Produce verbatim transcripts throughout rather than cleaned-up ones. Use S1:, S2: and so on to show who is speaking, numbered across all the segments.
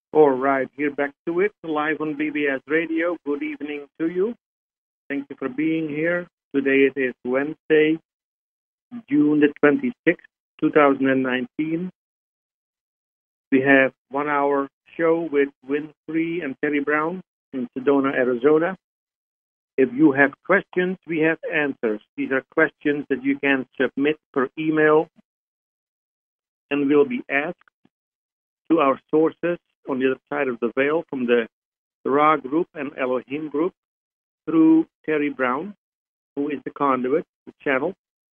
S1: All right, here back to it, live on B B S Radio. Good evening to you. Thank you for being here. Today it is Wednesday, June the twenty-sixth, twenty nineteen. We have one hour show with Winfrey and Terry Brown in Sedona, Arizona. If you have questions, we have answers. These are questions that you can submit per email and will be asked to our sources on the other side of the veil from the Ra group and Elohim group through Terry Brown, who is the conduit, the channel.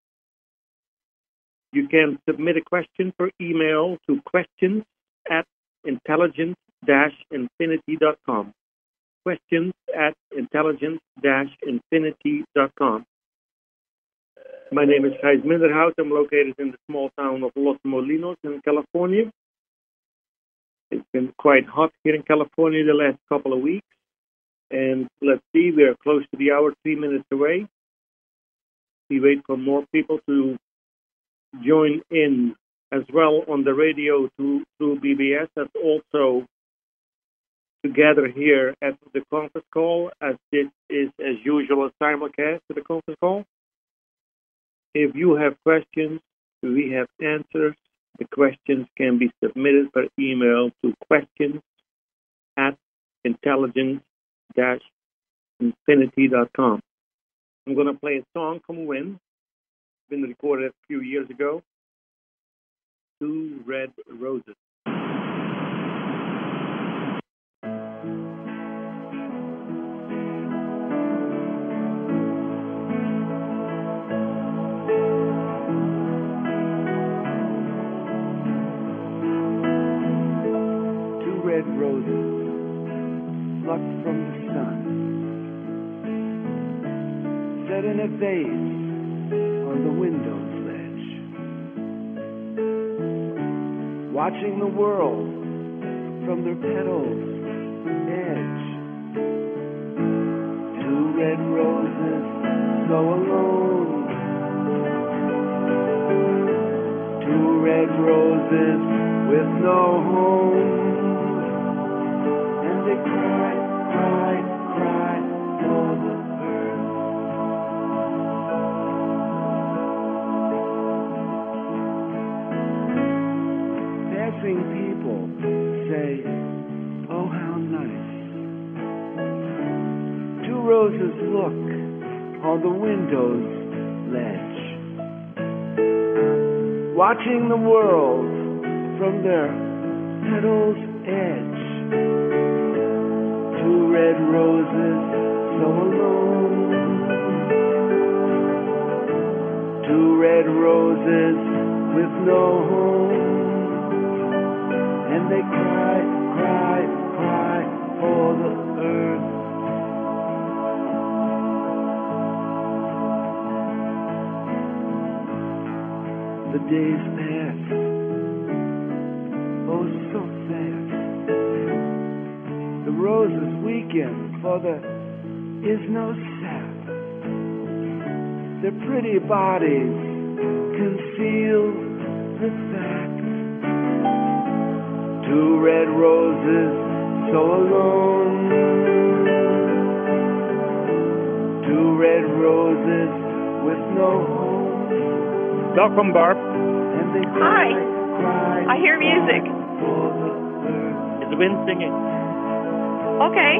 S1: You can submit a question per email to questions at intelligence dash infinity dot com. Questions at intelligence dash infinity dot com. My name is Gijs Minderhout. I'm located in the small town of Los Molinos in California. It's been quite hot here in California the last couple of weeks. And let's see, we're close to the hour, three minutes away. We wait for more people to join in as well on the radio to, through B B S, as also together here at the conference call, as this is, as usual, a simulcast to the conference call. If you have questions, we have answers. The questions can be submitted per email to questions at intelligence dash infinity dot com. I'm going to play a song from Win. It's been recorded a few years ago. Two Red Roses.
S2: Red roses plucked from the sun, set in a vase on the window ledge, watching the world from their petals edge. Two red roses so alone, two red roses with no home. They cry, cry, cry for the earth. Passing people say, oh how nice. Two roses look on the window's ledge, watching the world from their petals' edge. Two red roses so alone, two red roses with no home, and they cry, cry, cry for the earth. The days pass, oh so fast. The roses weaken, for there is no sap. Their pretty bodies conceal the fact. Two red roses so alone, two red roses with no home.
S1: Welcome, Barb.
S2: And they cry,
S3: Hi.
S2: Cry,
S3: I hear music.
S2: for the earth.
S1: It's Win singing.
S3: Okay.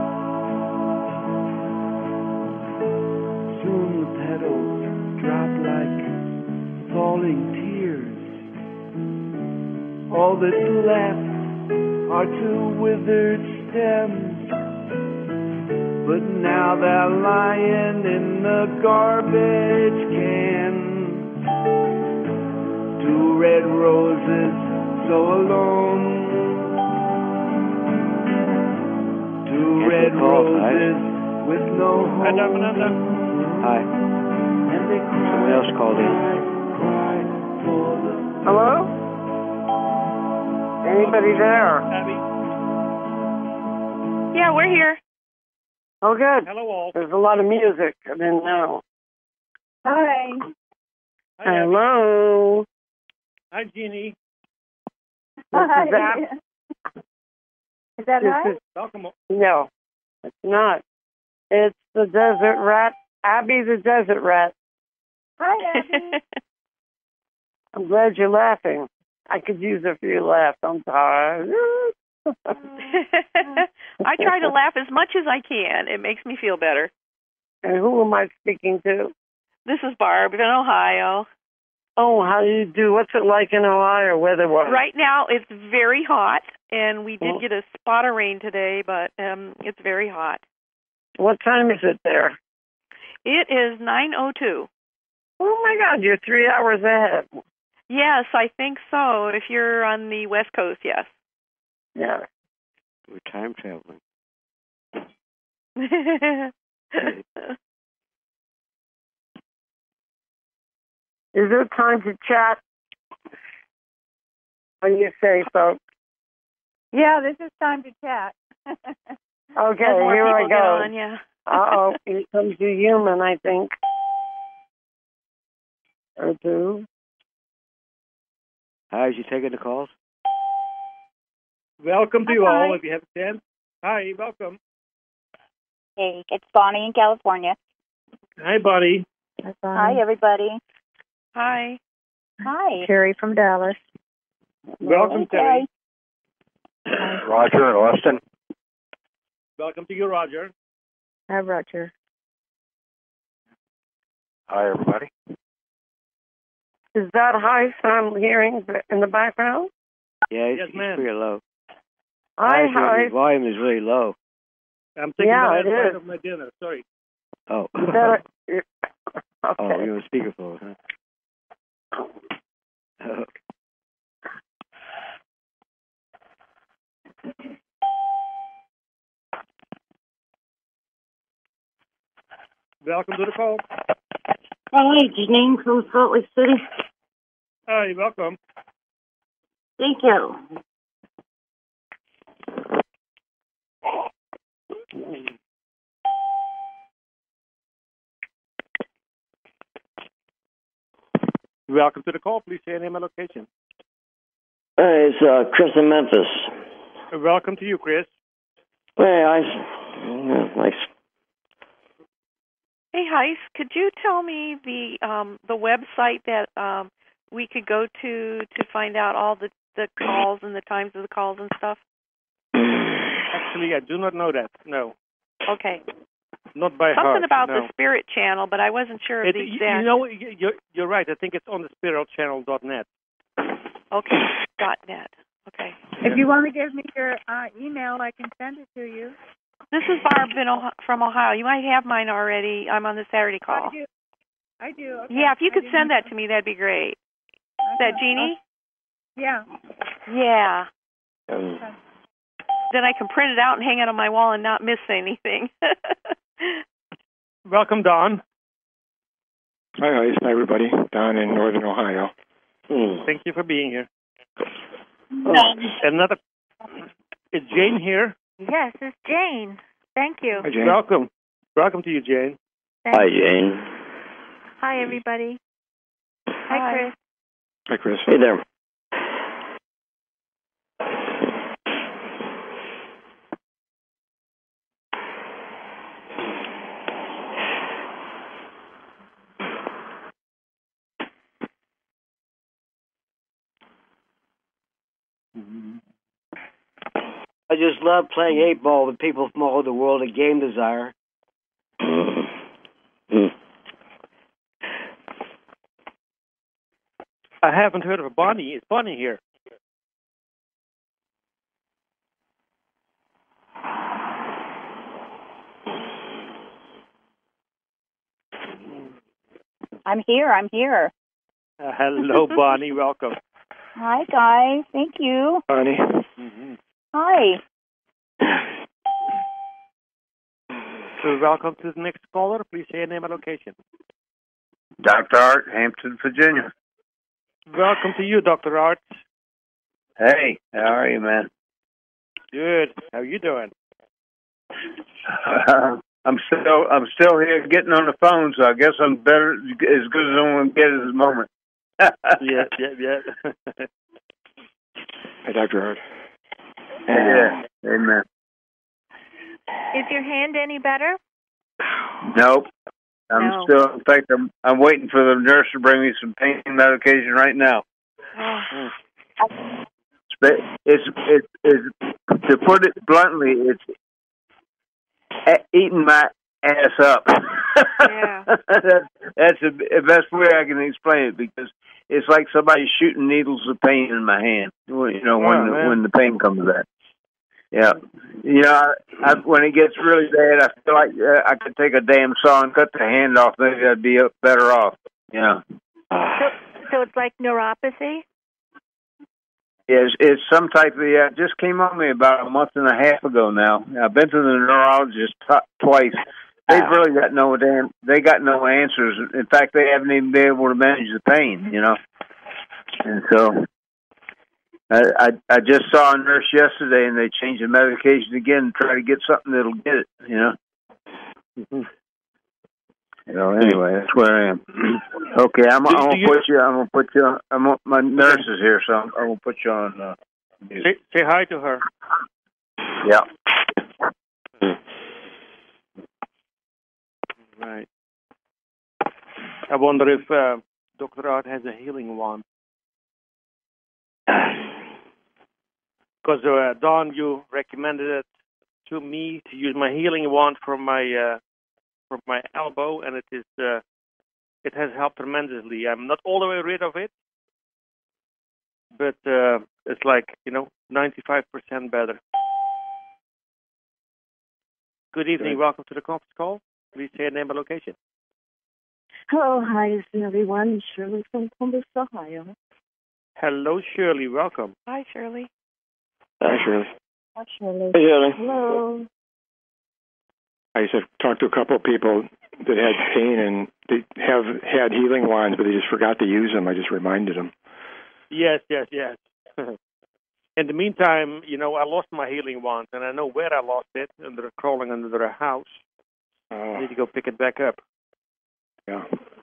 S2: Soon the petals drop like falling tears. All that's left are two withered stems. But now they're lying in the garbage can. Two red roses so alone. Two red roses with no home.
S1: Hi, Dominanda.
S4: Hi.
S2: And they cry,
S4: Somebody else called in.
S2: cry, cry for the
S5: Hello? Anybody there?
S1: Abby.
S3: Yeah, we're here.
S5: Oh, good.
S1: Hello, all.
S5: There's a lot of music. I didn't know.
S6: Hi.
S1: Hi, Abby.
S5: Hello.
S1: Hi, Jeannie.
S5: This is
S6: Hi.
S5: Zap.
S6: Is that
S5: This
S6: right?
S5: is-
S1: Welcome.
S5: No, it's not. It's the desert rat. Abby the desert rat.
S6: Hi, Abby.
S5: I'm glad you're laughing. I could use a few laughs. I'm tired.
S3: I try to laugh as much as I can. It makes me feel better.
S5: And who am I speaking to?
S3: This is Barb in Ohio.
S5: Oh, how do you do? What's it like in Ohio weather-wise?
S3: Right now, it's very hot, and we did
S5: Oh.
S3: get a spot of rain today, but um, it's very hot.
S5: What time is it there?
S3: It is nine oh two.
S5: Oh, my God, you're three hours ahead.
S3: Yes, I think so. If you're on the West Coast, yes.
S5: Yeah.
S4: We're time traveling.
S5: Is there time to chat? What do you say, folks?
S6: Yeah, this is time to chat.
S5: Okay,
S3: As more
S5: here I
S3: people get
S5: go.
S3: on, yeah.
S5: Uh-oh, here comes the human, I think. Or two.
S4: Hi, is you taking the calls?
S1: Welcome to you
S6: Hi.
S1: all. If you have a chance. Hi, welcome.
S7: Hey, it's Bonnie in California.
S1: Hi, Bonnie.
S7: Hi, everybody.
S3: Hi.
S7: Hi.
S6: Terry from Dallas.
S1: Welcome,
S7: Okay.
S1: Terry.
S4: Roger in Austin.
S1: Welcome to you, Roger.
S6: Hi, Roger.
S4: Hi, everybody.
S5: Is that high sound hearing in the background?
S4: Yeah, it's,
S1: Yes,
S4: it's
S1: ma'am.
S4: pretty low.
S5: Hi,
S4: Actually,
S5: hi.
S4: The volume is really low.
S1: I'm taking
S5: Yeah,
S1: my
S5: it
S1: bite
S5: is.
S1: of my dinner. Sorry.
S4: Oh.
S5: Is that a, okay.
S4: Oh, you're on speakerphone, huh? Oh.
S1: Welcome to the call.
S5: Hi, Janine from Salt Lake City.
S1: Hi, welcome.
S5: Thank you.
S1: Welcome to the call. Please say your name and location.
S8: Hey, it's uh, Chris in Memphis.
S1: Uh, Welcome to you, Chris.
S8: Hey, I, yeah, nice.
S3: Hey, Heis, could you tell me the um, the website that um, we could go to to find out all the, the calls and the times of the calls and stuff?
S1: Actually, I do not know that. No,
S3: Okay.
S1: not by
S3: Something
S1: heart.
S3: about
S1: no.
S3: the Spirit Channel, but I wasn't sure of
S1: It,
S3: the
S1: you,
S3: exact.
S1: you know, you- you're, you're right. I think it's on the spiral channel dot net.
S3: Okay. Dot net. Okay.
S6: If you want to give me your uh, email, I can send it to you.
S3: This is Barb in Ohio, from Ohio. You might have mine already. I'm on the Saturday call.
S6: I do. I do. Okay.
S3: Yeah, if you
S6: I
S3: could
S6: do.
S3: send that to me, that'd be great. Is that
S6: Okay.
S3: Jeannie?
S6: Yeah.
S3: Yeah.
S8: Um,
S3: Then I can print it out and hang it on my wall and not miss anything.
S1: Welcome, Don.
S9: Hi, hi, it's everybody down in northern Ohio.
S8: hmm.
S1: Thank you for being here.
S8: Oh,
S1: Another. Is Jane here?
S6: Yes, it's Jane. Thank you.
S9: Hi, Jane.
S1: Welcome. Welcome to you, Jane.
S8: Hi, Jane.
S6: Hi, everybody.
S3: Hi.
S6: Hi, Chris.
S9: Hi, Chris.
S8: Hey there.
S4: I just love playing eight ball with people from all over the world at Game Desire.
S8: Hmm.
S1: I haven't heard of Bonnie. Is Bonnie here?
S7: I'm here. I'm here.
S1: Uh, hello, Bonnie. Welcome.
S7: Hi, guys. Thank you.
S9: Bonnie.
S1: Mm-hmm.
S7: Hi.
S1: So welcome to the next caller. Please say your name and location.
S10: Doctor Art, Hampton, Virginia.
S1: Welcome to you, Doctor Art.
S10: Hey, how are you, man?
S1: Good. How you doing?
S10: Uh, I'm still I'm still here getting on the phone, so I guess I'm better as good as I'm going to get at this moment.
S1: yeah, yeah, yeah.
S9: Hey, Doctor Hart.
S10: Yeah. Amen.
S6: Is your hand any better?
S10: Nope. I'm
S6: No.
S10: still. In fact, I'm. I'm waiting for the nurse to bring me some pain medication right now.
S6: Oh.
S10: It's it's it's, it's to put it bluntly, it's a- eating my ass up.
S6: Yeah.
S10: that's that's the the best way I can explain it, because it's like somebody shooting needles of pain in my hand. You know, when
S1: Oh,
S10: the,
S1: man.
S10: when the pain comes back. Yeah, you know, I, I, when it gets really bad, I feel like uh, I could take a damn saw and cut the hand off. Maybe I'd be up better off. Yeah.
S6: So, so it's like neuropathy?
S10: It's, it's some type of, yeah, it just came on me about a month and a half ago now. I've been to the neurologist t- twice. They've really got no damn, they got no answers. In fact, they haven't even been able to manage the pain, you know. And so I, I I just saw a nurse yesterday, and they changed the medication again and try to get something that'll get it, you know. Mm-hmm. You know, anyway, that's where I am. Okay, I'm,
S1: Do-
S10: I'm
S1: do
S10: gonna
S1: you-
S10: put you. I'm gonna put you. On, I'm on, my nurse is here, so I'm, I'm gonna put you on. Uh, music.
S1: Say, say hi to her.
S10: Yeah.
S1: Right. I wonder if uh, Doctor Art has a healing wand. Because uh, Don, you recommended it to me to use my healing wand from my uh, from my elbow, and it is uh, it has helped tremendously. I'm not all the way rid of it, but uh, it's like, you know, ninety-five percent better. Good evening.
S11: Good.
S1: Welcome to the conference call. Please say your name and location.
S11: Hello, hi, everyone. Shirley from Columbus, Ohio.
S1: Hello, Shirley. Welcome.
S3: Hi, Shirley.
S8: Hi, Shirley.
S11: Hi, Shirley.
S8: Hey, Shirley.
S11: Hello.
S9: I used to talk to a couple of people that had pain, and they have had healing wands, but they just forgot to use them. I just reminded them.
S1: Yes, yes, yes. In the meantime, you know, I lost my healing wand, and I know where I lost it, under crawling under a house.
S9: Oh.
S1: I need to go pick it back up.
S9: Yeah.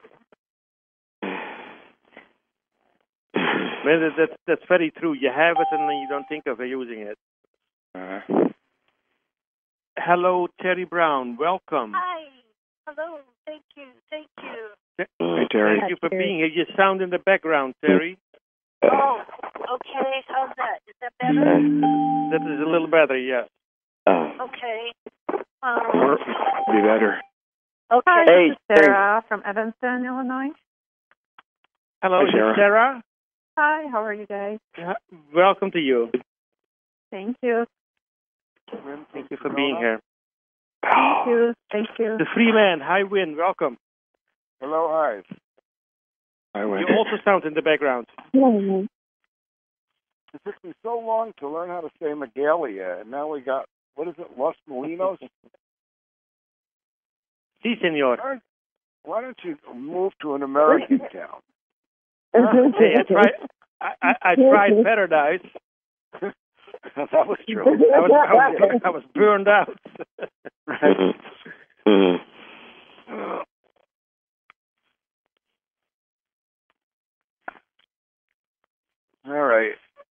S1: Man, that, that's, that's very true. You have it, and then you don't think of using it.
S9: Uh,
S1: Hello, Terry Brown. Welcome.
S6: Hi. Hello. Thank you. Thank you.
S9: Hey, Terry.
S1: Thank you for being here. You sound in the background, Terry.
S6: Oh, okay. How's that? Is that better?
S1: That is a little better, yes.
S6: Okay. Um,
S9: or be better.
S6: okay.
S5: Hi,
S10: Hey,
S5: this is Sarah from Evanston, Illinois.
S1: Hello,
S9: Hi,
S1: is
S9: Sarah.
S1: it Sarah?
S5: Hi, how are you guys?
S1: Yeah, welcome to you.
S5: Thank you.
S1: Thank you for being here.
S5: Thank you. Thank you.
S1: The free man, hi, Win. Welcome.
S10: Hello, hi.
S9: I
S1: You
S9: went.
S1: also sound in the background.
S11: Hello.
S10: It took me so long to learn how to say Magalia, and now we got, what is it, Los Molinos?
S1: Si, senor.
S10: Why don't you move to an American town?
S1: Hey, I tried. I, I, I tried Paradise.
S10: That was true.
S1: I was, I was, I was burned out.
S10: All right.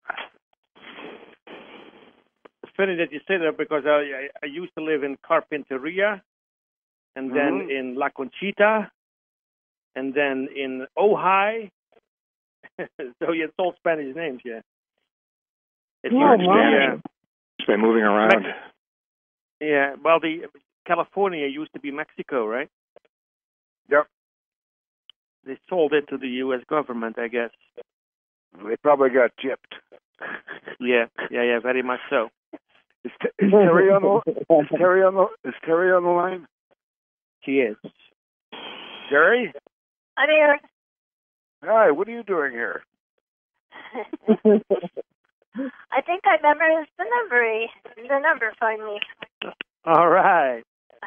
S1: It's funny that you say that, because I, I, I used to live in Carpinteria, and then
S10: Mhm.
S1: in La Conchita, and then in Ojai. So yeah, it's all Spanish names, yeah. It
S11: Oh,
S1: used to be,
S11: wow.
S1: uh,
S9: Just by moving around.
S1: Mex- yeah, well, the California used to be Mexico, right?
S10: Yep.
S1: They sold it to the U S government, I guess.
S10: They probably got gypped.
S1: Yeah, yeah, yeah, very much so.
S10: Is, T- is Terry on the is Terry on the is Terry on the line?
S1: She is.
S10: Terry?
S6: I'm here.
S10: Hi, what are you doing here?
S6: I think I memorized the number. The number finally.
S1: All right.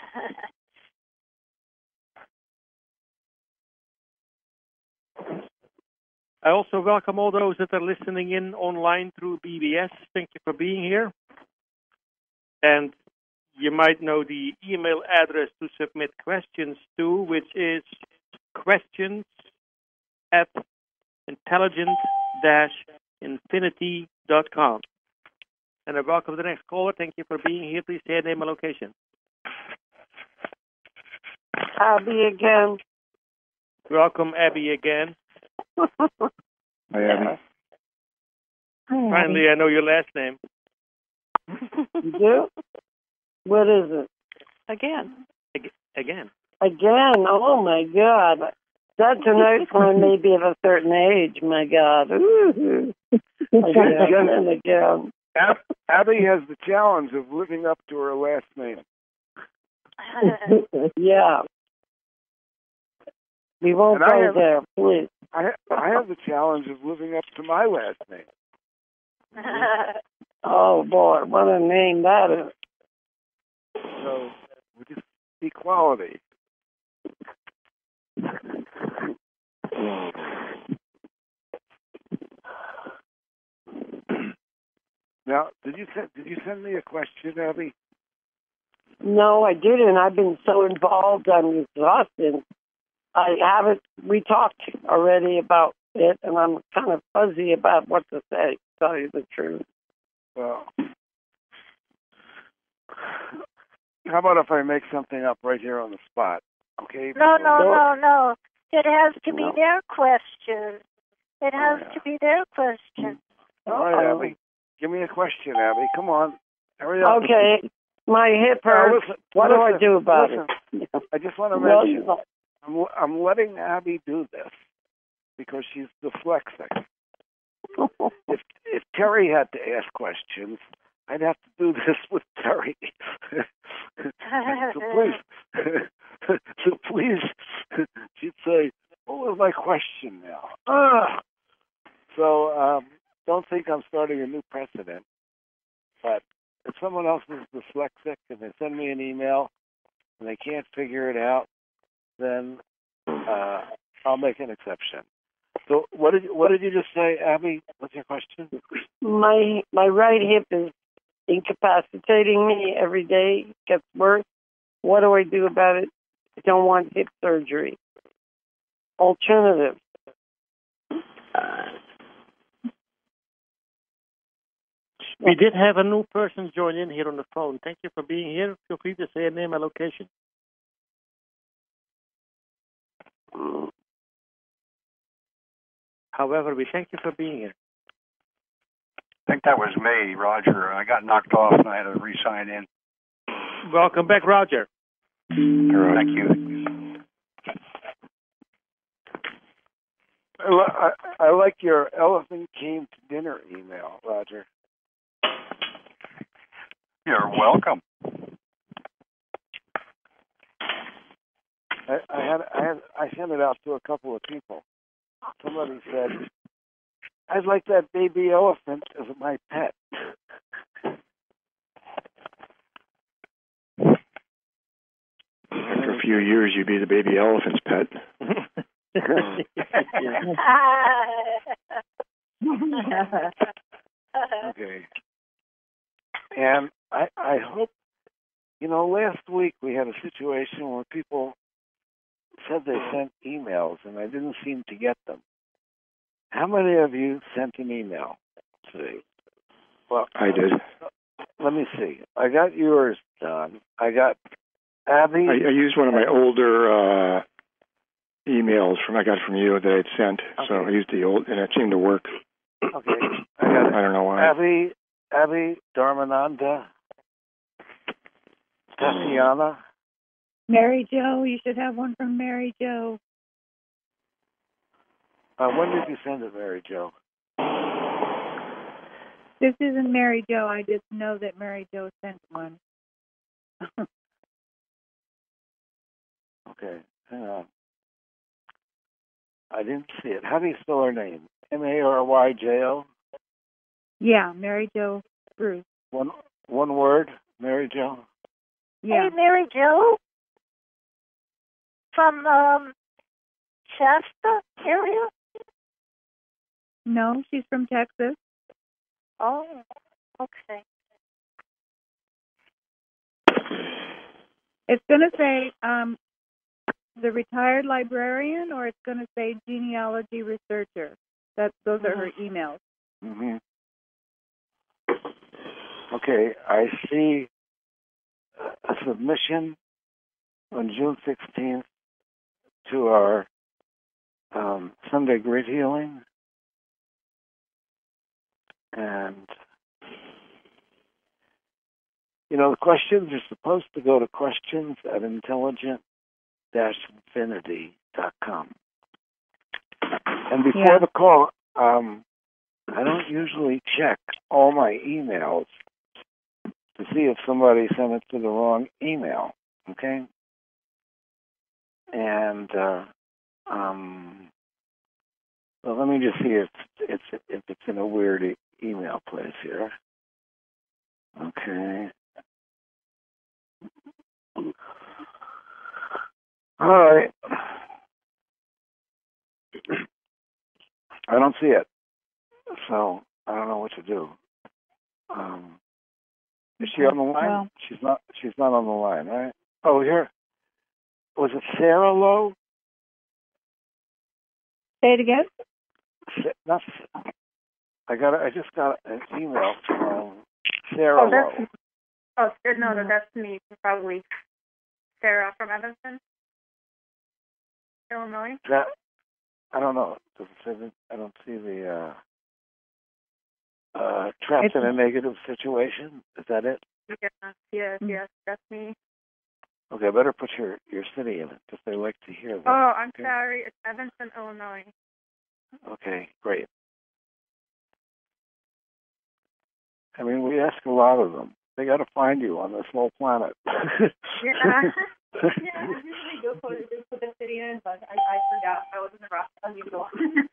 S1: I also welcome all those that are listening in online through B B S. Thank you for being here. And you might know the email address to submit questions to, which is questions at intelligent dash infinity dot com. And I welcome the next caller. Thank you for being here. Please say your name and location.
S5: Abby again.
S1: Welcome, Abby, again.
S9: Hi, Abby.
S7: Hi,
S1: Finally, I know your last name.
S5: You do? What is it?
S3: Again.
S1: Ag- again.
S5: Again? Oh, my God. That's a nice one, maybe of a certain age. My God. Ooh. Again and again.
S2: Ab- Abby has the challenge of living up to her last name.
S5: Yeah. We won't
S2: And I
S5: go
S2: have-
S5: there, please.
S2: I I have the challenge of living up to my last name.
S5: Oh, boy. What a name that is.
S2: So, we just equality. Now, did you send did you send me a question, Abby?
S5: No, I didn't. I've been so involved, I'm exhausted. I haven't, we talked already about it, and I'm kind of fuzzy about what to say, to tell you the truth.
S2: Well, how about if I make something up right here on the spot? Okay.
S6: No, no, no, no. It has to be
S2: No.
S6: their question. It has
S2: Oh, yeah.
S6: to be their question.
S2: All right,
S5: Uh-oh.
S2: Abby. Give me a question, Abby. Come on. Hurry up.
S5: Okay, my hip
S2: Now,
S5: hurts.
S2: listen,
S5: What do I
S2: listen,
S5: do about
S2: listen.
S5: it?
S2: I just want to
S5: Well,
S2: mention, I'm, I'm letting Abby do this because she's dyslexic. If if Terry had to ask questions, I'd have to do this with Terry. so please, so please, she'd say, "What was my question now?" Ugh. So um, don't think I'm starting a new precedent. But if someone else is dyslexic and they send me an email and they can't figure it out, then uh, I'll make an exception. So what did you, what did you just say, Abby? What's your question?
S5: my my right hip is incapacitating me every day. It gets worse. What do I do about it? I don't want hip surgery. Alternative.
S1: We did have a new person join in here on the phone. Thank you for being here. Feel free to say your name and location. However, we thank you for being here.
S12: I think that was me, Roger. I got knocked off and I had to re-sign in.
S1: Welcome back, Roger.
S12: Thank you.
S2: I, li- I, I like your elephant came to dinner email, Roger.
S12: You're welcome.
S2: I, I had I had I sent it out to a couple of people. Somebody said, "I'd like that baby elephant as my pet."
S9: After a few years, you'd be the baby elephant's pet.
S2: Okay. And I I hope, you know, last week we had a situation where people said they sent emails and I didn't seem to get them. How many of you sent an email today? Well,
S9: I did.
S2: Let me see. I got yours, Don. I got Abby.
S9: I, I used one of my older uh, emails from I got from you that I'd sent, so I used the old, and it seemed to work.
S2: Okay. I got
S9: I don't know why.
S2: Abby, Abby Dharmananda, Tatiana.
S13: Mary Jo, you should have one from Mary Jo.
S2: Uh, when did you send it, Mary Jo?
S13: This isn't Mary Jo. I just know that Mary Jo sent one.
S2: Okay, hang on. I didn't see it. How do you spell her name? M A R Y J O?
S13: Yeah, Mary Jo Bruce.
S2: One one word, Mary Jo?
S13: Yeah.
S6: Hey, Mary Jo? From um, Shasta area?
S13: No, she's from Texas.
S6: Oh, okay.
S13: It's going to say um, the retired librarian, or it's going to say genealogy researcher. That those are her emails.
S2: Mm-hmm. Okay, I see a submission on June sixteenth to our um, Sunday Grid Healing. And, you know, the questions are supposed to go to questions at intelligent dash infinity dot com. And before
S13: Yeah.
S2: the call, um, I don't usually check all my emails to see if somebody sent it to the wrong email, okay? And, uh, um, well, let me just see if it's if it's in a weird e- email place here. Okay. All right. I don't see it, so I don't know what to do. Um, is she on the line?
S13: Well-
S2: she's not. She's not on the line, right? Oh, here. Was it Sarah Lowe?
S13: Say it again.
S2: Sa- Not. Sa- I got. I just got an email from Sarah
S14: Oh,
S2: Lowe.
S14: that's oh, good. No, no, that's me. Probably Sarah from Evanston, Illinois.
S2: That I don't know. Does it say that? I don't see the uh, uh, trapped
S13: It's-
S2: in a negative situation. Is that it?
S14: Yeah, yes,
S13: Mm.
S14: yes, that's me.
S2: Okay, I better put your, your city in it because they like to hear that.
S14: Oh, I'm
S2: okay.
S14: sorry. It's Evanston, Illinois.
S2: Okay, great. I mean, we ask a lot of them. They got to find you on this whole planet.
S14: Yeah. Yeah, I usually go for just put the city in, but I, I forgot. I was in the rush. Unusual.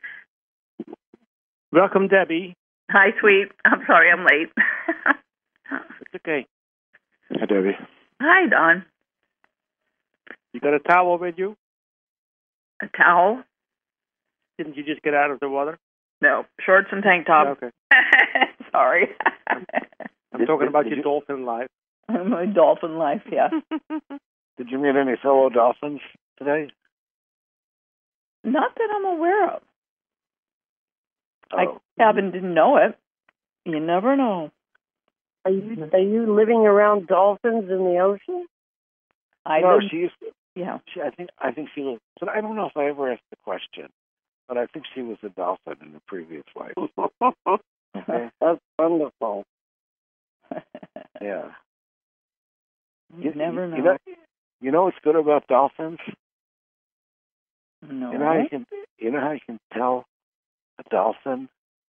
S1: Welcome, Debbie.
S15: Hi, sweet. I'm sorry I'm late.
S1: It's okay.
S9: Hi, Debbie.
S15: Hi, Don.
S1: You got a towel with you?
S15: A towel?
S1: Didn't you just get out of the water?
S15: No, shorts and tank top.
S1: Yeah, okay.
S15: Sorry.
S1: I'm talking about your dolphin life.
S15: My dolphin life, yeah.
S2: Did you meet any fellow dolphins today?
S15: Not that I'm aware of.
S2: Oh.
S15: I happen to know it. You never know.
S5: Are you are you living around dolphins in the ocean?
S15: I
S2: no,
S15: live-
S2: she used to,
S15: Yeah.
S2: she, I think I think she was, but I don't know if I ever asked the question. But I think she was a dolphin in the previous life. Okay.
S5: That's wonderful.
S2: Yeah.
S15: You, never know.
S2: You know, you know what's good about dolphins?
S15: No.
S2: You know how you can you know how you can tell a dolphin?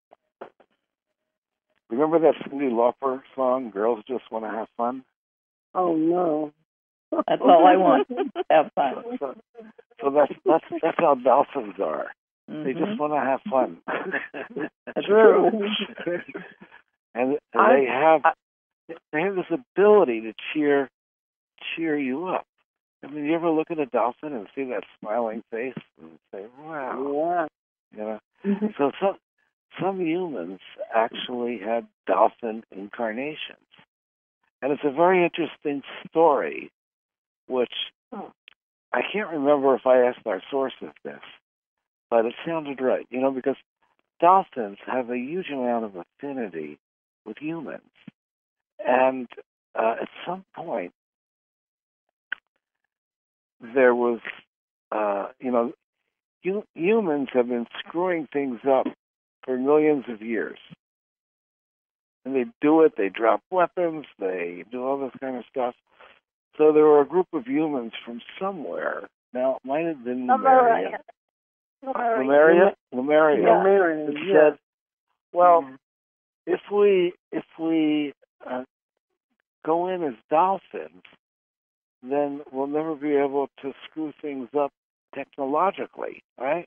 S2: Remember that Cyndi Lauper song, Girls Just Want to Have Fun?
S5: Oh no.
S15: That's all I want. Have fun.
S2: So, so that's that's that's how dolphins are.
S15: Mm-hmm.
S2: They just want to have fun.
S15: That's true.
S2: and, and
S5: I,
S2: they have they have this ability to cheer cheer you up. I mean, you ever look at a dolphin and see that smiling face and say, "Wow"?
S5: Yeah.
S2: You know.
S5: Mm-hmm.
S2: So some some humans actually had dolphin incarnations, and it's a very interesting story, which I can't remember if I asked our source of this, but it sounded right. You know, because dolphins have a huge amount of affinity with humans, and uh, at some point there was, uh, you know, hu- humans have been screwing things up for millions of years. And they do it, they drop weapons, they do all this kind of stuff. So there were a group of humans from somewhere. Now, it might have been Lemuria. Lemuria? Lemuria.
S5: Lemuria,
S2: That
S5: yeah.
S2: said, well, if we, if we uh, go in as dolphins, then we'll never be able to screw things up technologically, right?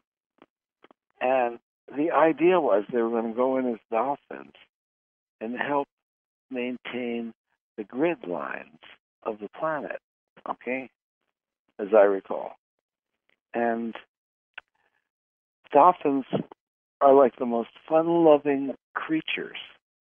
S2: And the idea was they were going to go in as dolphins and help maintain the grid lines of the planet, okay, as I recall. And dolphins are like the most fun-loving creatures.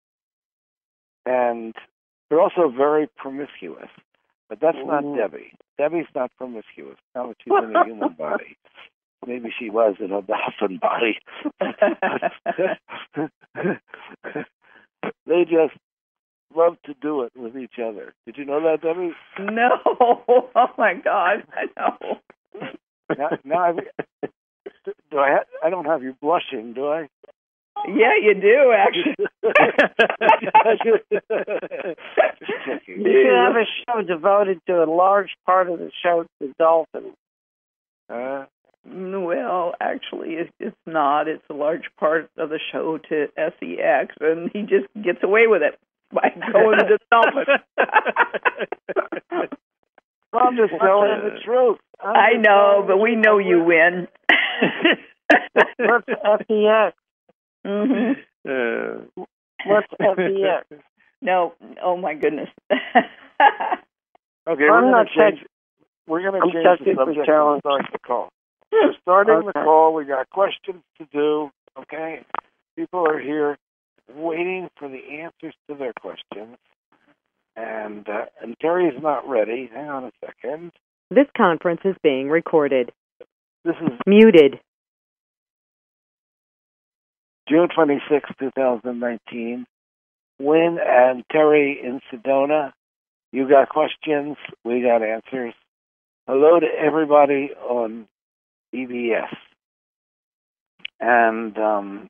S2: And they're also very promiscuous. But that's not
S5: Ooh.
S2: Debbie. Debbie's not promiscuous. Not that she's in a human body. Maybe she was in a dolphin body. They just love to do it with each other. Did you know that, Debbie?
S15: No. Oh my God. I know.
S2: Now, now I, do I? Ha- I don't have you blushing, do I?
S15: Yeah, you do actually.
S5: You should have a show devoted to a large part of the show to dolphins.
S2: Uh,
S15: well, actually, it, it's not. It's a large part of the show to S E X, and he just gets away with it by going to dolphins.
S2: I'm just telling the truth. I'm
S15: I know, but we know you win.
S5: What's F E X?
S15: Mm-hmm.
S2: Uh,
S5: What's F E X?
S15: No, oh my goodness.
S2: Okay,
S5: I'm
S2: we're going
S5: not
S2: to change.
S5: touch-
S2: We're going
S5: I'm
S2: to change
S5: touching
S2: the
S5: for
S2: subject
S5: challenge.
S2: and start the call. We're starting
S5: Okay.
S2: the call. We got questions to do. Okay, people are here waiting for the answers to their questions, and uh, and Terry's not ready. Hang on a second.
S16: This conference is being recorded.
S2: This is
S16: Muted.
S2: June twenty-sixth, twenty nineteen. Wynn and Terry in Sedona. You got questions. We got answers. Hello to everybody on E B S. And um,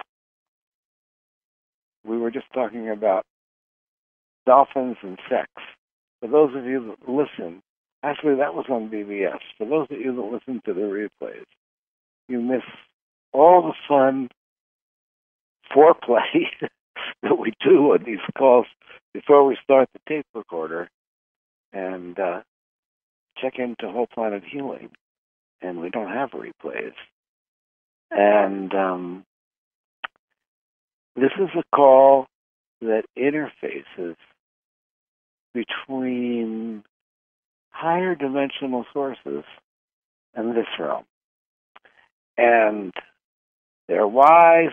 S2: we were just talking about dolphins and sex. For those of you that listen, actually that was on B B S. For those of you that listen to the replays, you miss all the fun foreplay that we do on these calls before we start the tape recorder, and uh, check into Whole Planet Healing, and we don't have replays. And um, this is a call that interfaces between higher dimensional sources and this realm. And they're wise.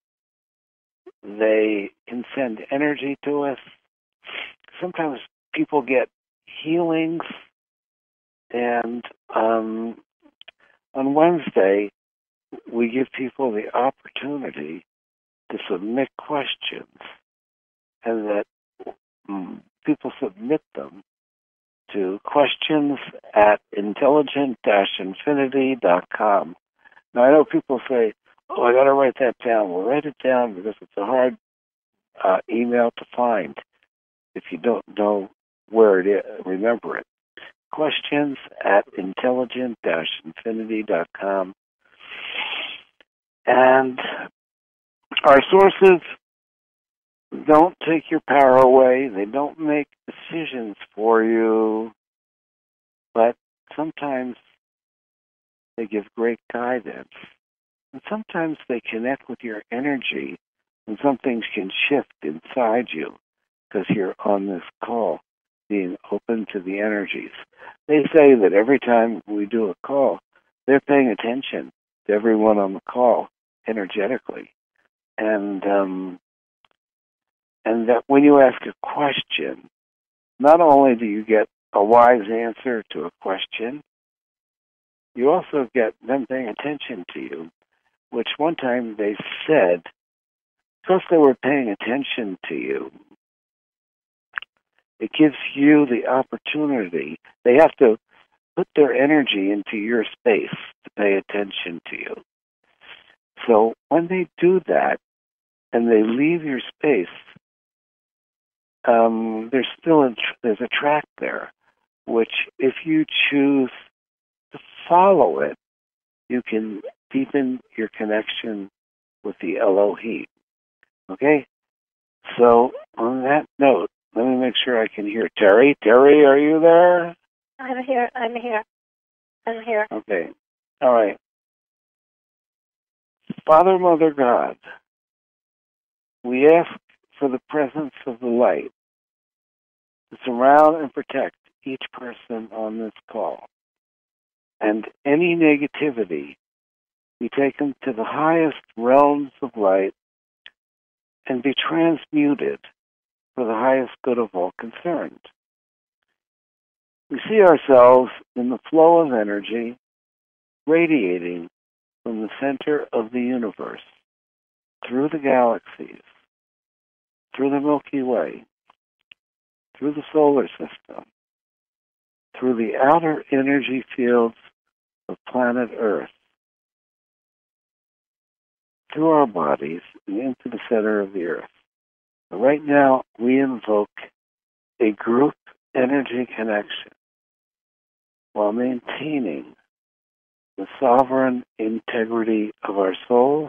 S2: They can send energy to us. Sometimes people get healings. And um, on Wednesday, we give people the opportunity to submit questions, and that um, people submit them to questions at intelligent dash infinity dot com. Now, I know people say, oh, I got to write that down. Well, write it down because it's a hard uh, email to find if you don't know where it is. Remember it. Questions at intelligent dash infinity dot com. And our sources don't take your power away. They don't make decisions for you. But sometimes they give great guidance. And sometimes they connect with your energy, and some things can shift inside you because you're on this call, being open to the energies. They say that every time we do a call, they're paying attention to everyone on the call energetically. And um, and that when you ask a question, not only do you get a wise answer to a question, you also get them paying attention to you, which one time they said, because they were paying attention to you, it gives you the opportunity. They have to put their energy into your space to pay attention to you. So when they do that and they leave your space, um, there's still a, there's a track there, which if you choose to follow it, you can deepen your connection with the Elohim. Okay? So on that note, let me make sure I can hear Terry. Terry, are you there?
S6: I'm here. I'm here. I'm here.
S2: Okay. All right. Father, Mother, God, we ask for the presence of the light to surround and protect each person on this call. And any negativity be taken to the highest realms of light and be transmuted for the highest good of all concerned. We see ourselves in the flow of energy radiating from the center of the universe, through the galaxies, through the Milky Way, through the solar system, through the outer energy fields of planet Earth, through our bodies, and into the center of the Earth. But right now, we invoke a group energy connection while maintaining the sovereign integrity of our souls.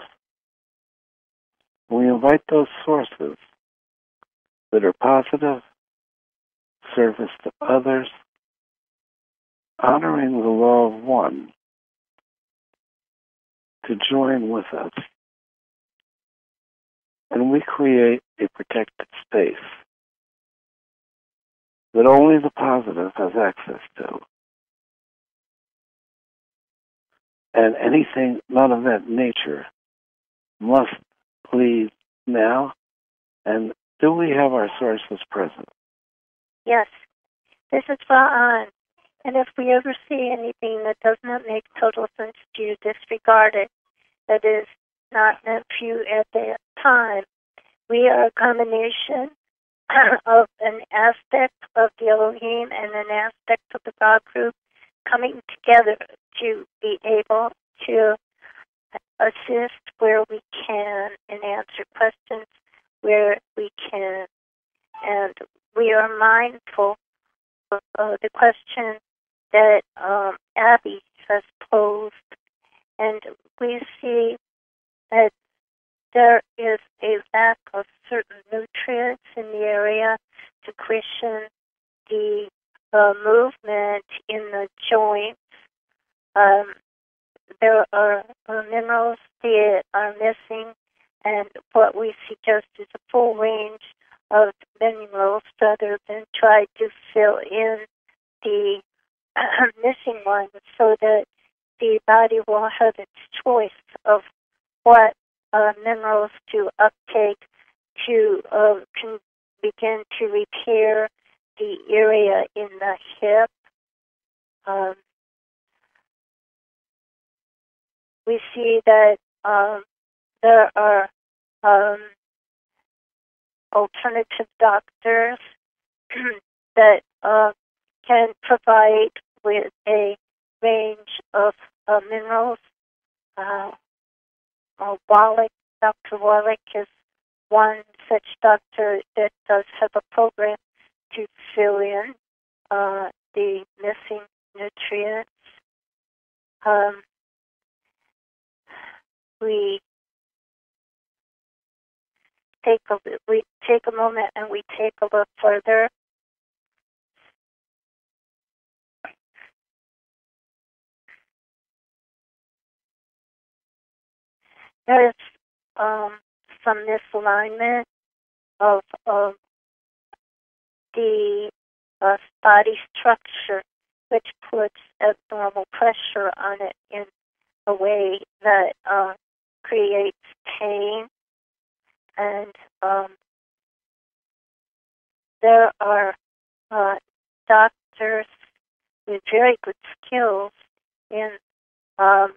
S2: We invite those sources that are positive, service to others, honoring the law of one, to join with us. And we create a protected space that only the positive has access to. And anything not of that nature must leave now. And do we have our sources present?
S6: Yes, this is spot on. And if we ever see anything that does not make total sense to you, disregard it. That is not meant for you at that time. We are a combination of an aspect of the Elohim and an aspect of the God group coming together to be able to assist where we can and answer questions where we can. And we are mindful of uh, the question that um, Abby has posed, and we see that there is a lack of certain nutrients in the area to cushion the uh, movement in the joints. Um, there are uh, minerals that are missing, and what we suggest is a full range of minerals rather than try to fill in the missing ones so that the body will have its choice of what uh, minerals to uptake to uh, can begin to repair the area in the hip. Um, we see that um, there are um, alternative doctors that uh, can provide with a range of uh, minerals. Uh, uh, Wallach, Doctor Wallach is one such doctor that does have a program to fill in uh, the missing nutrients. Um, we take a we take a moment and we take a look further. There is um, some misalignment of, of the uh, body structure, which puts abnormal pressure on it in a way that uh, creates pain. And um, there are uh, doctors with very good skills in um,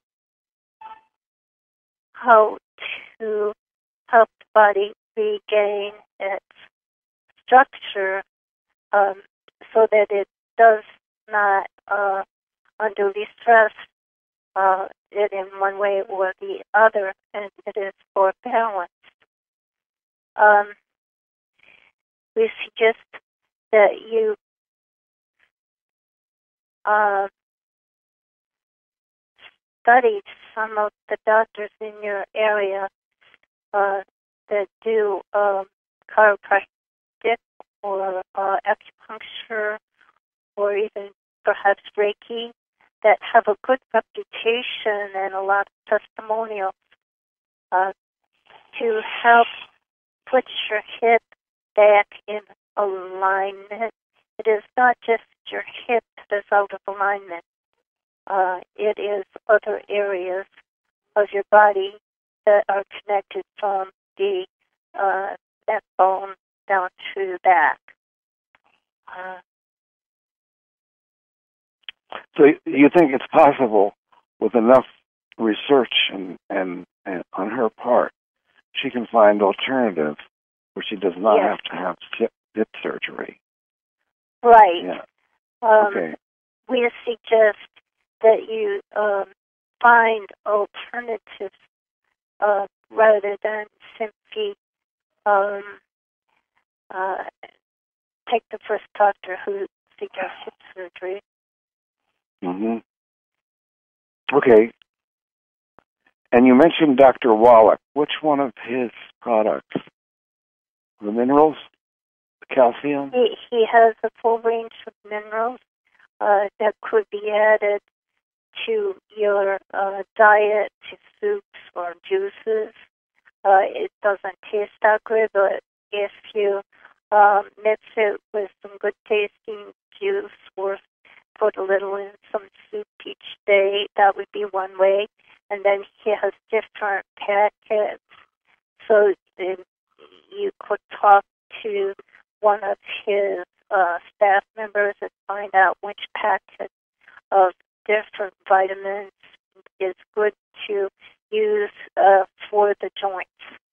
S6: how to help the body regain its structure um, so that it does not uh, unduly stress uh, it in one way or the other, and it is more balanced. Um, we suggest that you uh, study some of the doctors in your area uh, that do um, chiropractic or uh, acupuncture or even perhaps Reiki that have a good reputation and a lot of testimonials uh, to help put your hip back in alignment. It is not just your hip that is out of alignment. Uh, it is other areas of your body that are connected from the uh, backbone down to the back. Uh,
S2: So you think it's possible, with enough research and, and, and on her part, she can find alternatives where she does not
S6: yes.
S2: have to have hip surgery.
S6: Right.
S2: Yeah.
S6: Um,
S2: Okay.
S6: We suggest that you um, find alternatives uh, rather than simply um, uh, take the first doctor who suggests hip surgery.
S2: hmm Okay. And you mentioned Doctor Wallach. Which one of his products? The minerals? The calcium?
S6: He, he has a full range of minerals uh, that could be added to your uh, diet, to soups or juices. Uh, it doesn't taste that good, but if you um, mix it with some good tasting juice or put a little in some soup each day, that would be one way. And then he has different packets, so uh, you could talk to one of his uh, staff members and find out which packet of different vitamins is good to use uh, for the joints.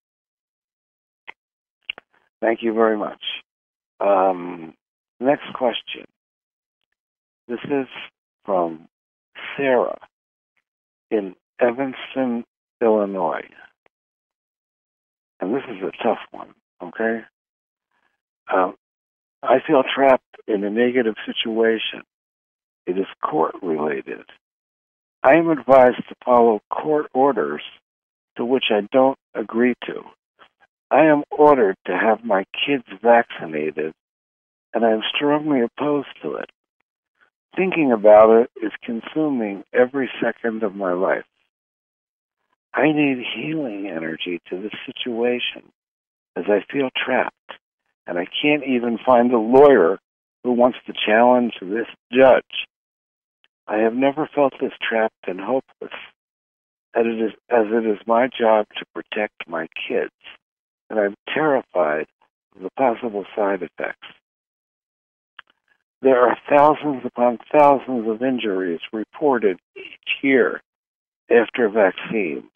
S2: Thank you very much. Um, next question. This is from Sarah in Evanston, Illinois. And this is a tough one, okay? Um, I feel trapped in a negative situation. It is court-related. I am advised to follow court orders to which I don't agree to. I am ordered to have my kids vaccinated, and I am strongly opposed to it. Thinking about it is consuming every second of my life. I need healing energy to this situation as I feel trapped, and I can't even find a lawyer who wants to challenge this judge. I have never felt this trapped and hopeless, as it is, as it is my job to protect my kids, and I'm terrified of the possible side effects. There are thousands upon thousands of injuries reported each year after vaccines.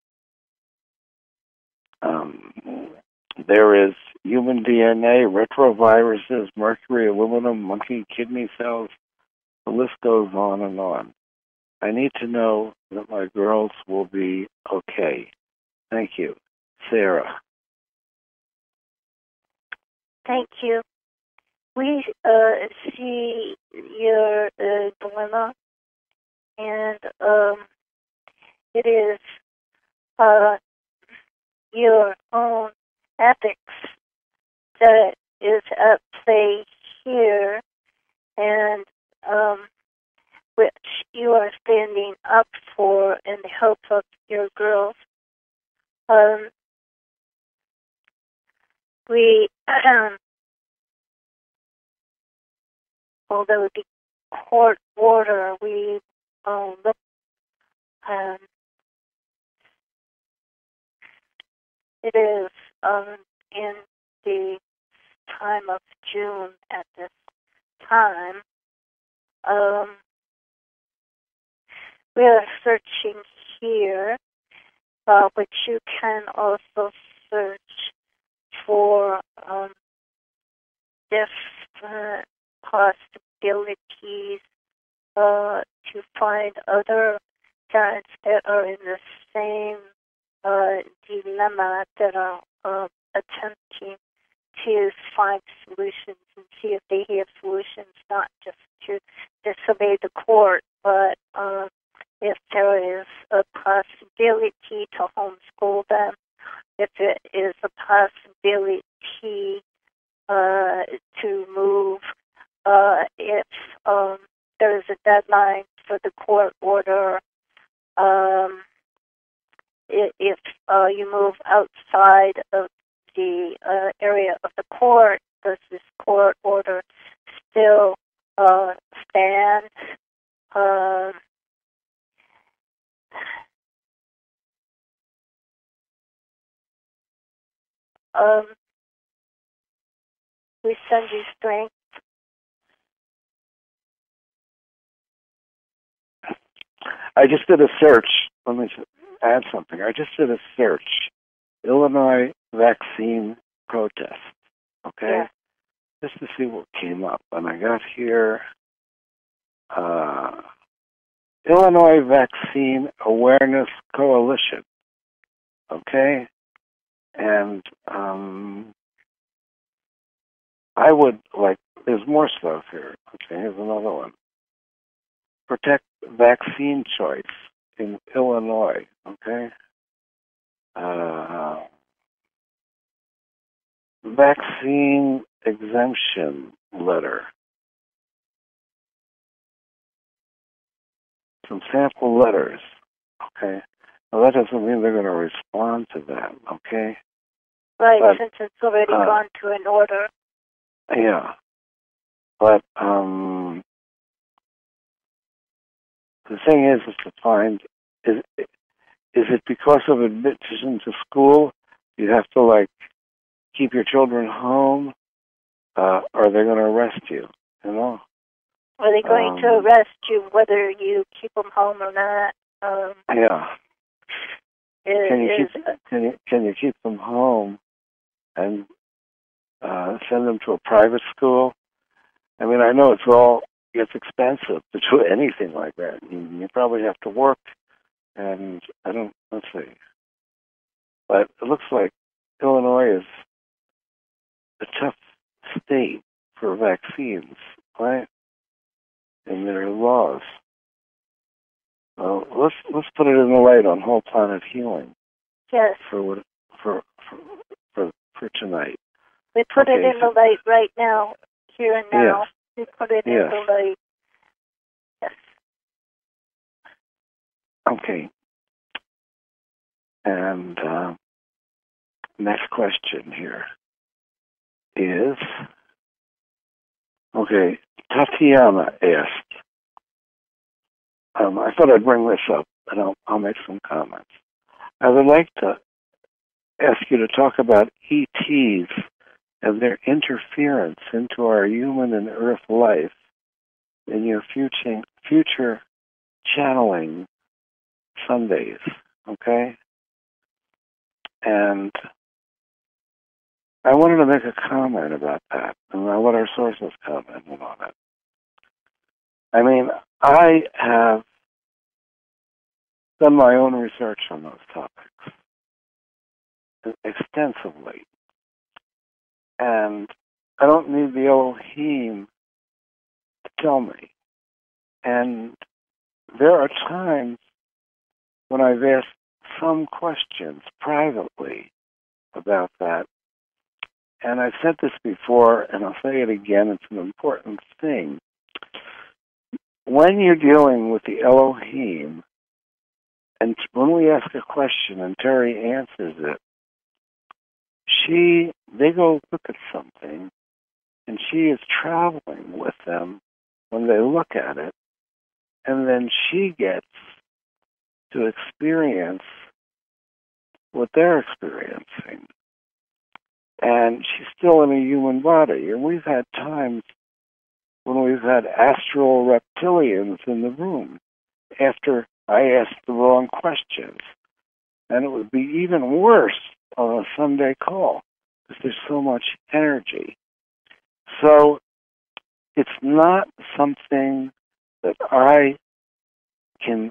S2: Um, there is human D N A, retroviruses, mercury, aluminum, monkey kidney cells. The list goes on and on. I need to know that my girls will be okay. Thank you. Sarah.
S6: Thank you. We uh, see your uh, dilemma, and um, it is uh, your own ethics that is at play here, and um, which you are standing up for in the help of your girls. Um, we, um, although it would be court order, we um, look, um, it is um, in the time of June at this time. Um, we are searching here, uh, which you can also search for um, different possibilities uh, to find other parents that are in the same uh, dilemma, that are uh, attempting to find solutions and see if they have solutions, not just to disobey the court, but uh, if there is a possibility to homeschool them, if it is a possibility uh, to move, uh, if um, there is a deadline for the court order, um, if, if uh, you move outside of the uh, area of the court, does this court order still uh, stand? Um, um, we send you strength.
S2: I just did a search. Let me add something. I just did a search. Illinois vaccine protest. Okay?
S6: Yeah.
S2: just to see what came up. And I got here uh, Illinois Vaccine Awareness Coalition. Okay? And um, I would like, there's more stuff here. Okay, here's another one. Protect vaccine choice in Illinois. Okay? Uh, vaccine exemption letter. Some sample letters. Okay? Now that doesn't mean they're going to respond to that. Okay?
S6: Right,
S2: but,
S6: since it's already
S2: uh,
S6: gone to an order.
S2: Yeah. But um, the thing is, is to find, is, is it because of admission to school, you have to, like, keep your children home, uh, or are they going to arrest you, you know?
S6: Are they going
S2: um,
S6: to arrest you whether you keep them home or not? Um,
S2: yeah.
S6: It,
S2: can you
S6: is,
S2: keep can you can you keep them home and uh, send them to a private school? I mean, I know it's all it's expensive to do anything like that. You, you probably have to work, and I don't. Let's see, but it looks like Illinois is a tough state for vaccines, right? And their laws. Well, let's let's put it in the light on whole planet healing.
S6: Yes.
S2: For what for for for, for tonight.
S6: We put
S2: okay,
S6: it in
S2: so,
S6: the light right now, here and now.
S2: Yes.
S6: We put it
S2: Yes.
S6: in the light. Yes.
S2: Okay. And uh, next question here is, okay, Tatiana asked, um, I thought I'd bring this up, and I'll, I'll make some comments. I would like to ask you to talk about E Ts and their interference into our human and earth life in your future, future channeling Sundays, okay? And I wanted to make a comment about that, and I'll let our sources comment on it. I mean, I have done my own research on those topics extensively. And I don't need the Elohim to tell me. And there are times when I've asked some questions privately about that. And I've said this before, and I'll say it again, it's an important thing. When you're dealing with the Elohim, and when we ask a question and Terry answers it, she, they go look at something, and she is traveling with them when they look at it, and then she gets to experience what they're experiencing. And she's still in a human body. And we've had times when we've had astral reptilians in the room after I asked the wrong questions. And it would be even worse on a Sunday call because there's so much energy. So it's not something that I can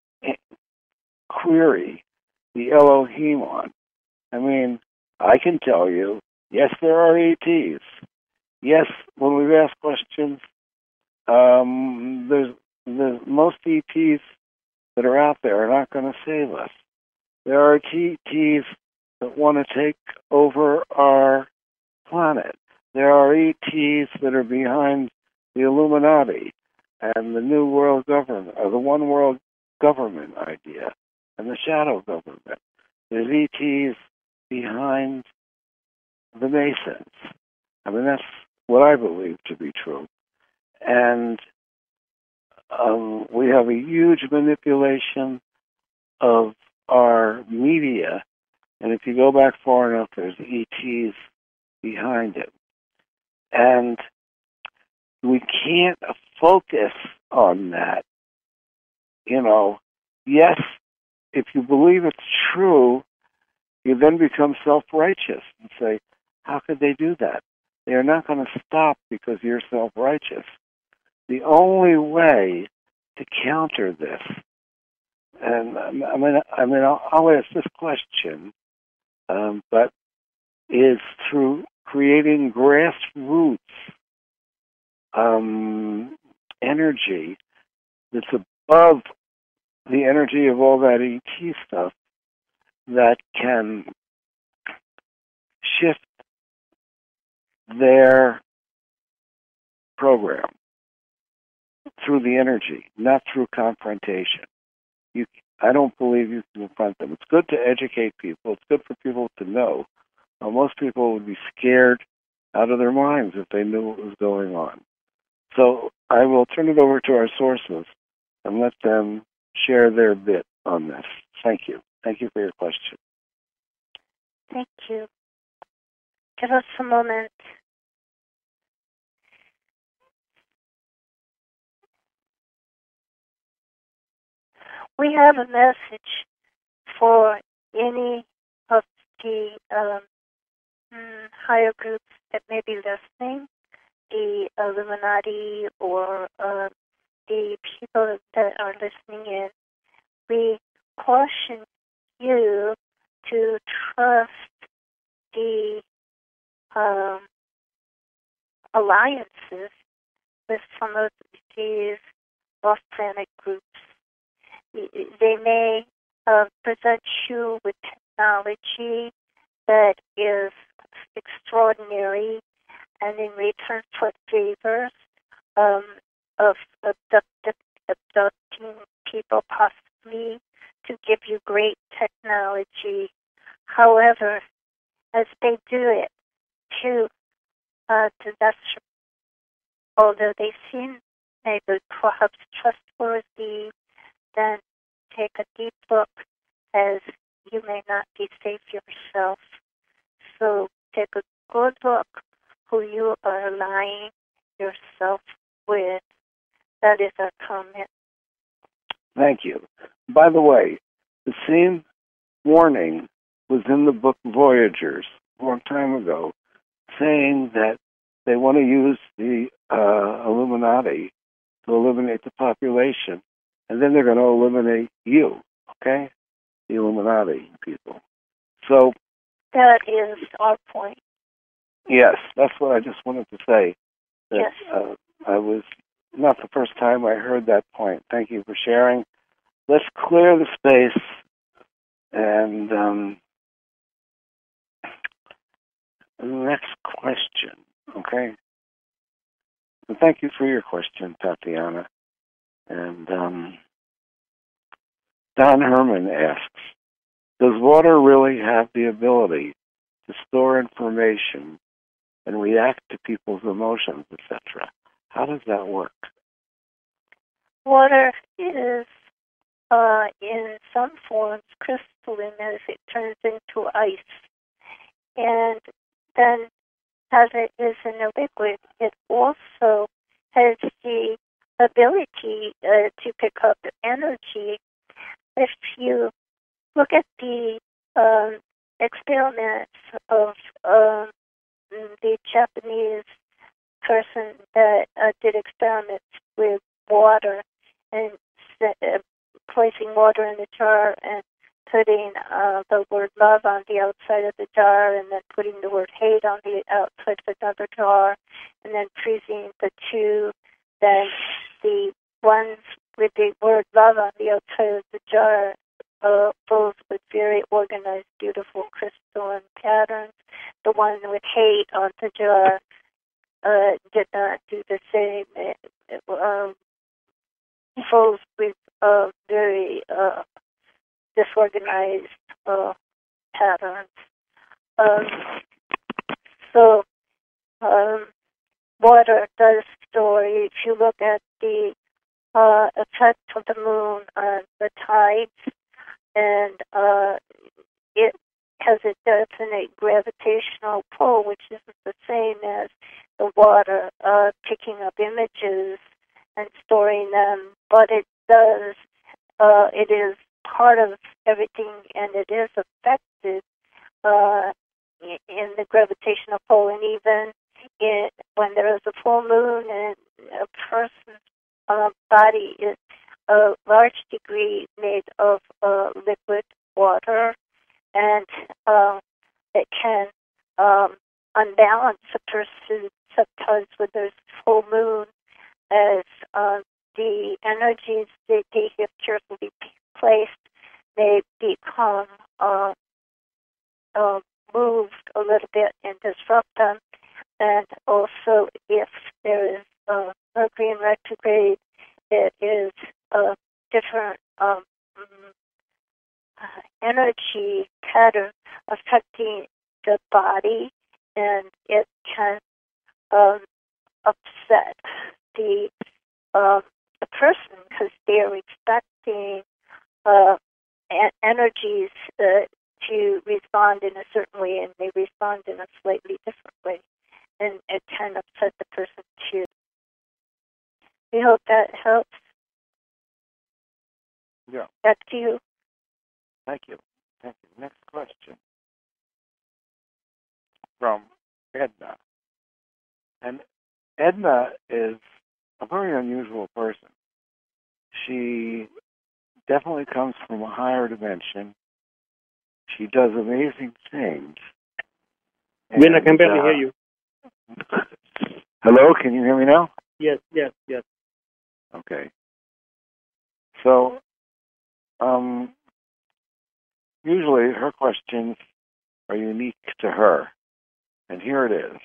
S2: query the Elohim on. I mean, I can tell you, yes, there are E Ts. Yes, when we've asked questions, um, there's, there's most E Ts that are out there are not going to save us. There are E Ts that want to take over our planet. There are E Ts that are behind the Illuminati and the New World Government, or the One World Government idea, and the Shadow Government. There's E Ts behind the Masons. I mean, that's what I believe to be true. And um, we have a huge manipulation of our media, and if you go back far enough, there's E Ts behind it. And we can't focus on that. You know, yes, if you believe it's true, you then become self-righteous and say, how could they do that? They are not going to stop because you're self-righteous. The only way to counter this, and I mean, I mean, I'll, I'll ask this question, um, but is through creating grassroots um, energy that's above the energy of all that E T stuff that can shift their program through the energy, not through confrontation. You, I don't believe you can confront them. It's good to educate people. It's good for people to know. Well, most people would be scared out of their minds if they knew what was going on. So I will turn it over to our sources and let them share their bit on this. Thank you. Thank you for your question.
S6: Thank you. Give us a moment. We have a message for any of the um, higher groups that may be listening, the Illuminati or uh, the people that are listening in. We caution you to trust the um, alliances with some of these off-planet groups. They may uh, present you with technology that is extraordinary, and in return for favors um, of abducted, abducting people, possibly to give you great technology. However, as they do it to uh, to that, although they seem maybe perhaps trustworthy, then take a deep look, as you may not be safe yourself. So take a good look who you are aligning yourself with. That is our comment.
S2: Thank you. By the way, the same warning was in the book Voyagers a long time ago, saying that they want to use the uh, Illuminati to eliminate the population, and then they're going to eliminate you, okay? The Illuminati people. So
S6: that is our point.
S2: Yes, that's what I just wanted to say. That,
S6: yes.
S2: Uh, I was not the first time I heard that point. Thank you for sharing. Let's clear the space and um, next question, okay? And thank you for your question, Tatiana. And um, Don Herman asks, does water really have the ability to store information and react to people's emotions, et cetera? How does that work?
S6: Water is, uh, in some forms, crystalline as it turns into ice. And then, as it is in a liquid, it also has the ability uh, to pick up energy. If you look at the um, experiments of um, the Japanese person that uh, did experiments with water and uh, placing water in a jar and putting uh, the word love on the outside of the jar and then putting the word hate on the outside of another jar and then freezing the two, then the ones with the word love on the outside of the jar uh, those with very organized, beautiful crystalline patterns. The one with hate on the jar uh, did not do the same. It, it, um, those with uh, very uh, disorganized uh, patterns. Um, so um, water does store. If you look at the uh, effect of the moon on the tides, and uh, it has a definite gravitational pull, which isn't the same as the water uh, picking up images and storing them, but it does. Uh, it is part of everything, and it is affected uh, in the gravitational pull, and even it, when there is a full moon and a person's uh, body is a large degree made of uh, liquid water, and uh, it can um, unbalance a person sometimes when there's full moon, as uh, the energies that they have carefully placed may become uh, uh, moved a little bit and disrupt them. And also, if there is uh, Mercury in retrograde, it is a different um, uh, energy pattern affecting the body, and it can um, upset the uh, the person because they are expecting uh, a- energies uh, to respond in a certain way, and they respond in a slightly different way, and it can upset the person too. We hope that helps.
S2: Yeah.
S6: Back to you.
S2: Thank you. Thank you. Next question from Edna. And Edna is a very unusual person. She definitely comes from a higher dimension. She does amazing things.
S1: Win, I can
S2: And,
S1: barely
S2: uh,
S1: hear you.
S2: Hello, can you hear me now?
S1: Yes, yes, yes.
S2: Okay. So, um, usually her questions are unique to her. And here it is.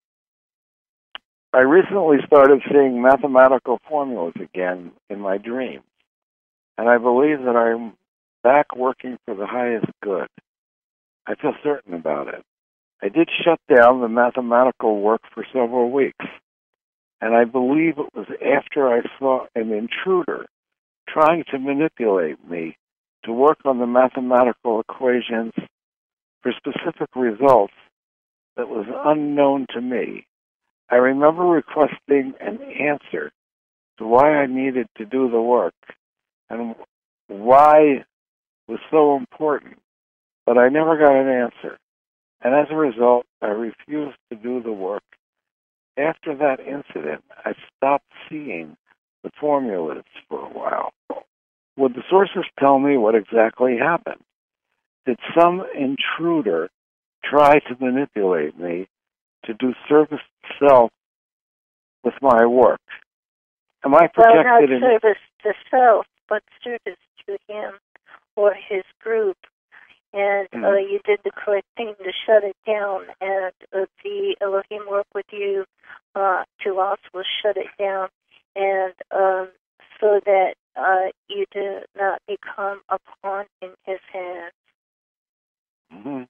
S2: I recently started seeing mathematical formulas again in my dreams, and I believe that I'm back working for the highest good. I feel certain about it. I did shut down the mathematical work for several weeks, and I believe it was after I saw an intruder trying to manipulate me to work on the mathematical equations for specific results that was unknown to me. I remember requesting an answer to why I needed to do the work and why was so important, but I never got an answer. And as a result, I refused to do the work. After that incident, I stopped seeing the formulas for a while. Would the sources tell me what exactly happened? Did some intruder try to manipulate me to do service to self with my work? Am I
S6: Well, not
S2: protected in...
S6: service to self, but service to him or his group. And
S2: Mm.
S6: uh, you did the correct thing to shut it down, and uh, the Elohim work with you uh, to also shut it down, and um, so that uh, you do not become a pawn in his hands.
S2: Mm-hmm.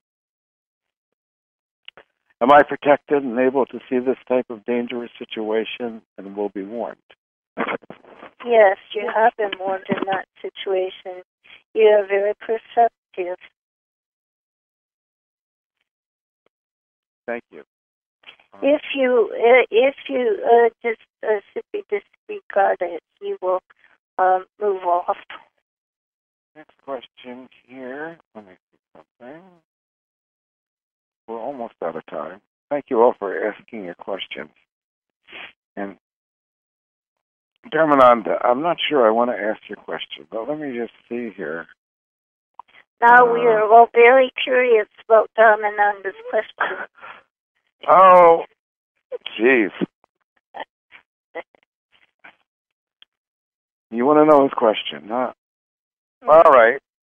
S2: Am I protected and able to see this type of dangerous situation and will be warned?
S6: Yes, you have been warned in that situation. You are very perceptive.
S2: Thank you.
S6: If you uh, if you uh, just uh, simply disregard it, you will um, move off.
S2: Next question here. Let me see something. We're almost out of time. Thank you all for asking your questions. And Dharmananda, I'm not sure I want to ask your question, but let me just see here.
S6: Now
S2: Uh,
S6: we are all very curious about Dharmananda's question.
S2: Oh, jeez. You want to know his question, huh? All right.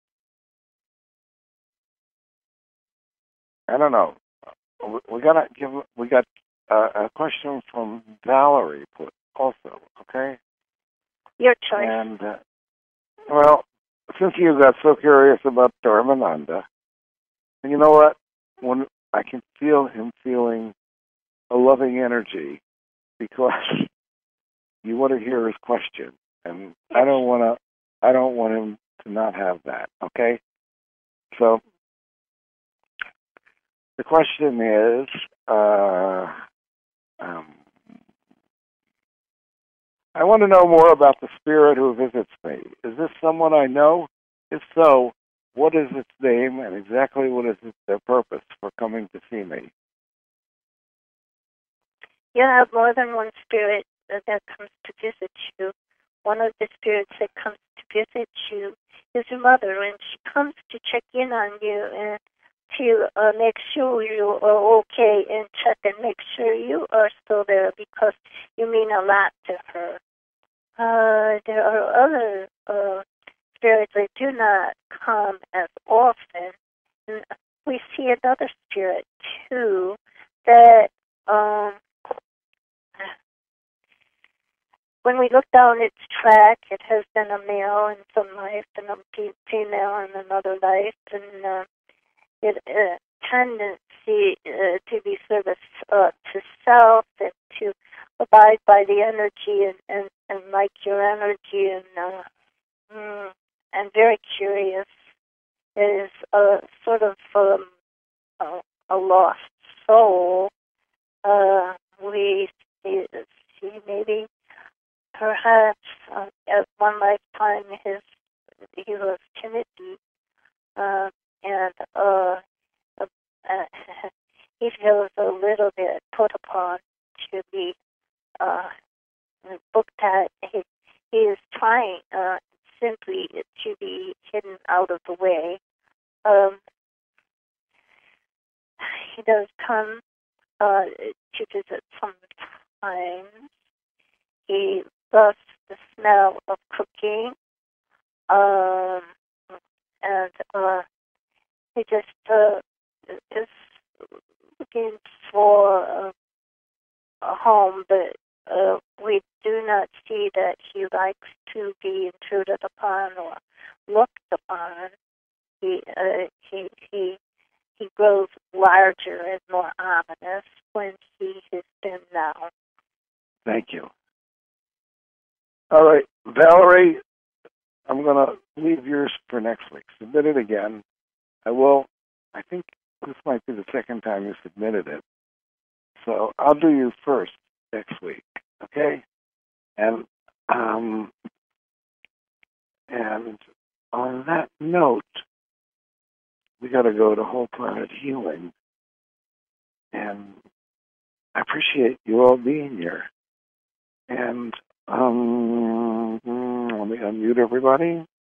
S2: I don't know. We, we gotta give. We got uh, a question from Valerie put also. Okay.
S6: Your choice.
S2: And uh, well, since you got so curious about Dharmananda, and you know what? When I can feel him feeling a loving energy because you want to hear his question, and I don't want to. I don't want him to not have that. Okay. So the question is, uh, um, I want to know more about the spirit who visits me. Is this someone I know? If so, what is its name and exactly what is its, their purpose for coming to see me?
S6: you have more than one spirit that, that comes to visit you. One of the spirits that comes to visit you is your mother, and she comes to check in on you and to uh, make sure you are okay and check and make sure you are still there because you mean a lot to her. Uh, there are other uh, spirits that do not come as often. And we see another spirit, too, that um, when we look down its track, it has been a male in some life and a female in another life, and uh, it uh, tendency uh, to be service uh, to self and to abide by the energy and, and, and like your energy and uh, mm, and very curious. It is a sort of um, a, a lost soul. Uh, we see, see maybe perhaps uh, at one lifetime his he was Timothy. Uh, and uh, uh, he feels a little bit put upon to be uh, booked at. He, he is trying uh, simply to be hidden out of the way. Um, he does come uh, to visit sometimes. He loves the smell of cooking. Um, and uh, he just uh, is looking for a, a home, but uh, we do not see that he likes to be intruded upon or looked upon. He uh, he he he grows larger and more ominous when he has been now.
S2: Thank you. All right, Valerie, I'm going to leave yours for next week. Submit it again. I will. I think this might be the second time you submitted it. So I'll do you first next week, okay? And um, and on that note, we got to go to Whole Planet Healing. And I appreciate you all being here. And um, let me unmute everybody.